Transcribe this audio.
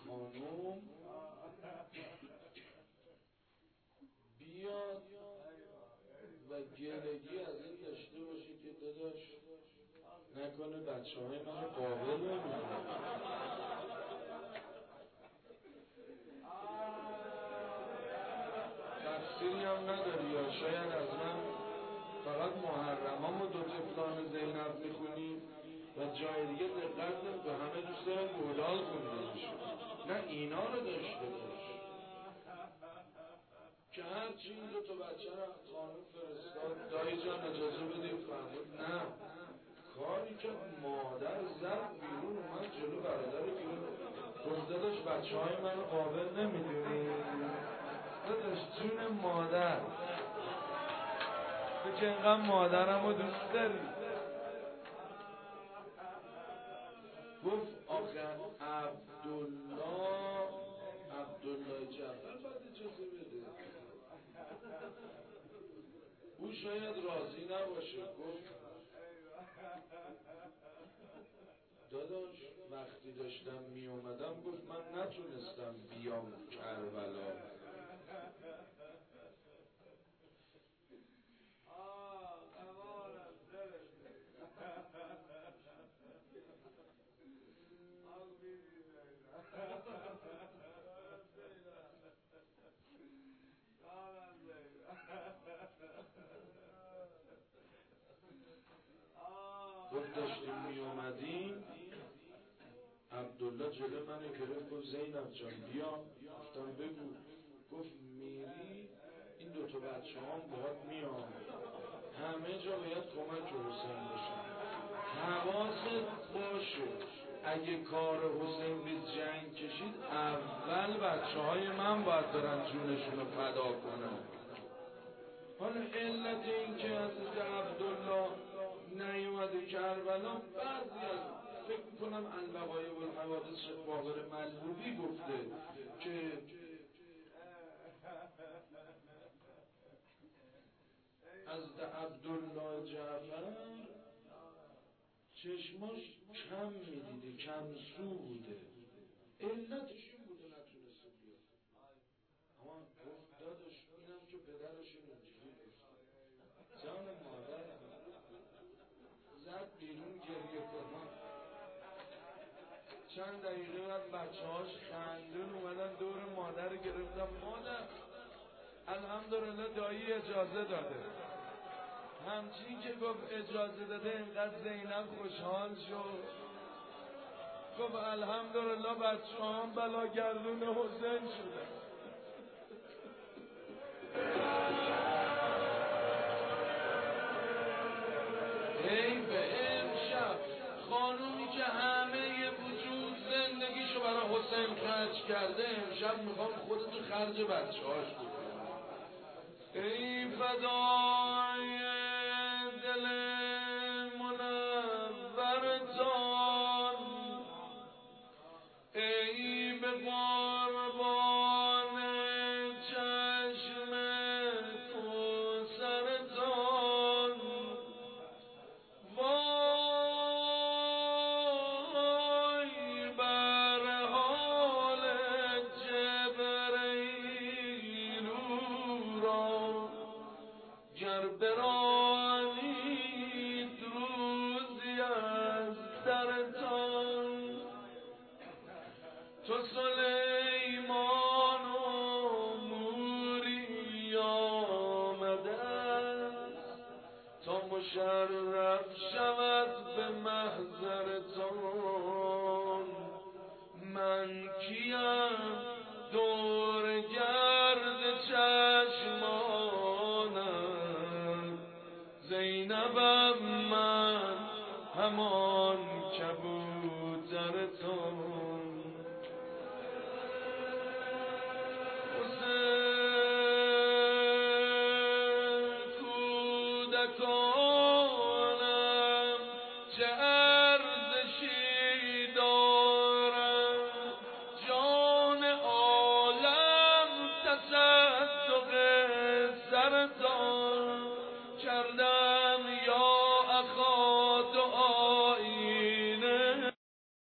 خانوم بیاد و گلگی از این داشته باشه که داداش نکنه بچه های من قابل نمیدونم. تفسیری هم نداری یا شاید از من فقط محرمام و دو طفلان زینب میخونی و جای دیگه دقت نمیکنی، همه دوست دارن گودال خونده بشه. نه اینا رو داشته باش که هرچی این دو تا بچه رو خانم فرستاد دایی جان اجازه بدیم فرمود نه کاری که مادر زد بیرون اومد جلو برادر بیرون گفت داداش بچه های منو قابل نمیدونی داداش جون مادر تو که اینقدر مادرم رو دوست داری. گفت آخه عبدالله جعفر باید اجازه بده. او شاید راضی نباشه. گفت داداش وقتی داشتم می اومدم گفت من نتونستم بیام کربلا. گفت داشتیم می اومدیم عبدالله جلو منو گرفت گفت زینب جان بیا. گفتم بگو. گفت میری این دوتا بچه هم باید میان همه جا باید کمک حسین باشن. حواست باشه اگه کار حسین به جنگ کشید اول بچه های من باید برن جونشون رو فدا کنن. حالا علت این که حضرت عبدالله نیومده کربلا بعضی از فکر میکنم البقایع و الحوادث باقر ملبوبی گفته که از عبدالله جعفر چشماش کم میدیده کم سو بوده علتش این بوده نتونسته بیاد. اما گفت داداش اینم که پدرشون اینجوری گفت جان مادرم زد بیرون گریه کنم. چند دقیقه بعد بچه هاش خندون اومدن دور مادر گرفتم. مادر الحمدلله دایی اجازه داده. همچین که گفت اجازه داده اینقدر زینب خوشحال شد. گفت الحمدلله بچه هم بلا گردون حسین شده. ای به امشب خانومی که همه وجود زندگیشو برای حسین خرج کرده امشب میخوام خودتو خرج بچه هاش بکنم. ای فدای دل منورتان ای به قربان چشم کوثرتان وای بر حال جبرئیل را گر برانید روزی از درتان. تو سلیمان و موری آمده است تا مشرف شود به محضرتان. من کیم دور گرد چشمانم زینبم من همان کبوترتان.